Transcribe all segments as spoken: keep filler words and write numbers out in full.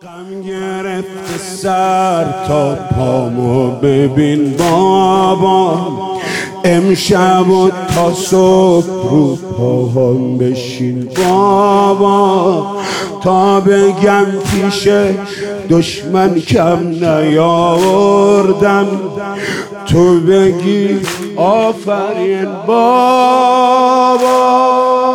غم گرفت سر تا پامو ببین بابا، امشب و تا صبح رو پاهم بشین بابا، تا بگم پیش دشمن کم نیاوردم، تو بگی آفرین بابا.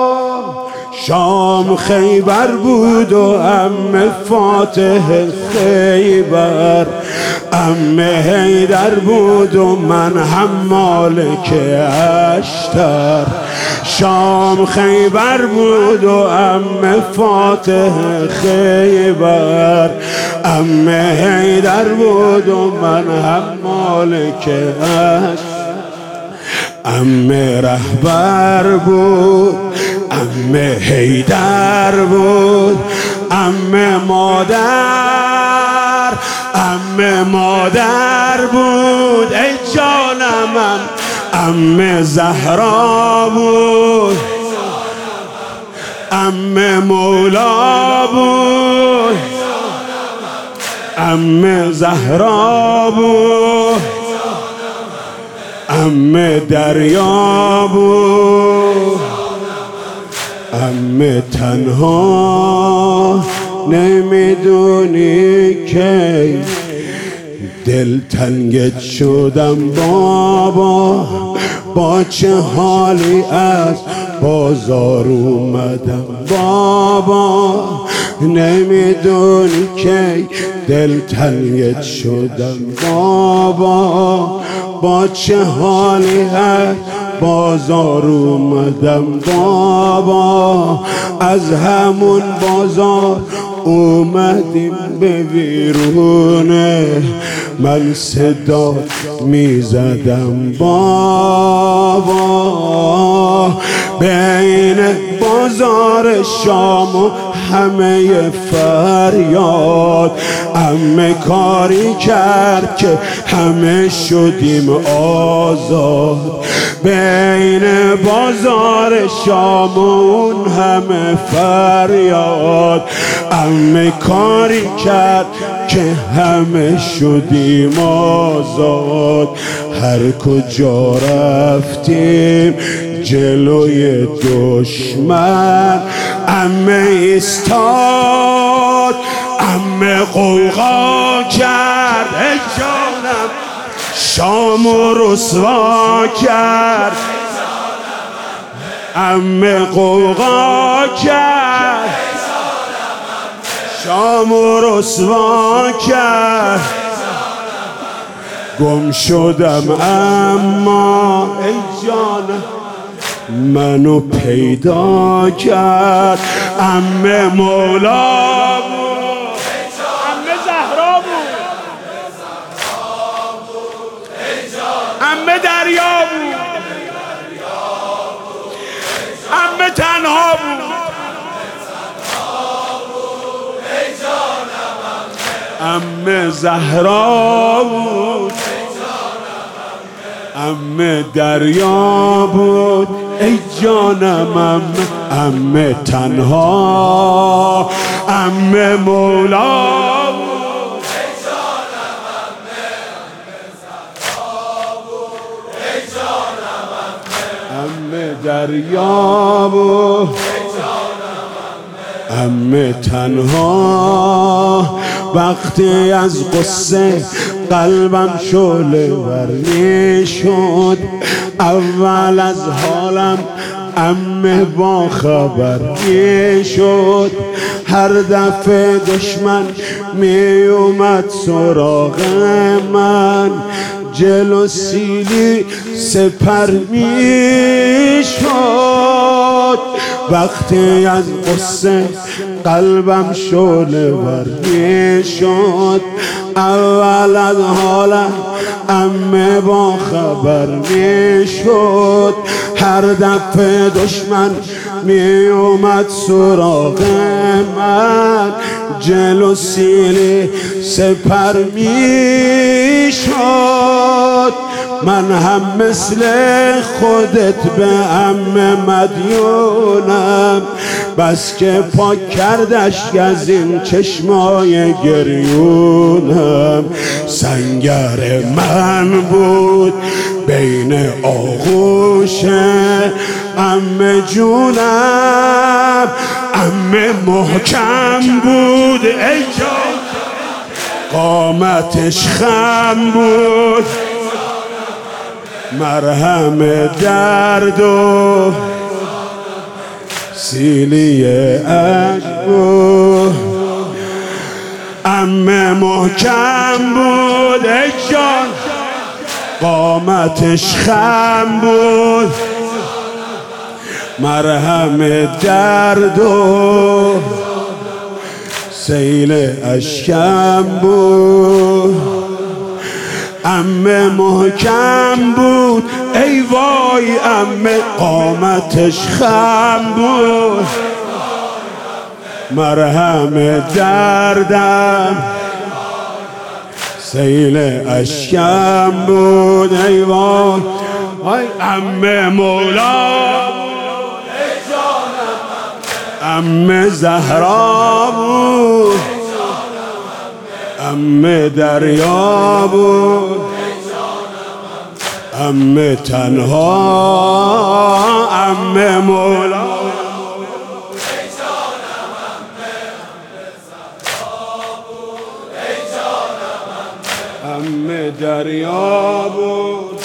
شام خیبر بود و عمه فاتح خیبر، عمه حیدر بود و من هم مالک اشتر. شام خیبر بود و عمه فاتح خیبر، عمه حیدر بود و من هم مالک اشتر. عمه رهبر بود، عمه حیدر بود، عمه مادر، عمه مادر بود ای جانم. عمه زهرا بود، عمه مولا بود، عمه زهرا بود، عمه دریا بود. عمه تنها نمیدونی که دل تنگت شدم بابا، با چه حالی از بازار اومدم بابا، نمیدونی که دل تنگت شدم بابا، با چه حالی از بازار اومدم بابا. از همون بازار اومدیم به ویرونه، من صدا میزدم بابا، بین بازار شام و همه فریاد. عمه کاری کرد که همه شدیم آزاد، بین بازار شام و اون همه فریاد. عمه کاری کرد که همه شدیم آزاد، هر کجا رفتیم جلوی دشمن عمه ایستاد، عمه قوقا کرد ای جانم، شام و رسوا کرد. عمه قوقا کرد، شام و رسوا کرد. گم شدم اما ای جانم منو پیدا کرد. عمه مولا بود، عمه زهرا بود، عمه دریا بود، عمه تنها بود. عمه زهرا بود، عمه دریا بود ای جانم. عمه عمه تنها، عمه مولا بود ای جانم. عمه زهرا بود ای جانم. عمه دریا بود ای جانم. عمه تنها. وقتی از قصه قلبم شعله ور میشد، اول از حالم عمه با خبر میشد. هر دفعه دشمن می اومد سراغ من، جلو سیلی سپر میشد. وقتی از قصه قلبم شعله ور میشد، اول از حالم عمه با خبر میشد. هر دفعه دشمن می اومد سراغ من، جلو سیلی سپر میشد. من هم مثل خودت به عمه مدیونم، بس که پاک کردش از این چشمای گریونم. سنگر من بود بین آغوش عمه جونم، عمه محکم بود ای جان، قامتش خم بود، مرهم درد و سیلی عشق بود. عمه محکم بود ای جان، قامتش خم بود، مرهم درد و سیل اشکم بود. عمه محکم بود ای وای عمه، قامتش خم بود، مرهم دردم سیل اشکم بود ای وای. ای عمه مولا، عمه زهرا بود، عمه دریا بود، عمه تنها، عمه مولا، عمه دریا بود.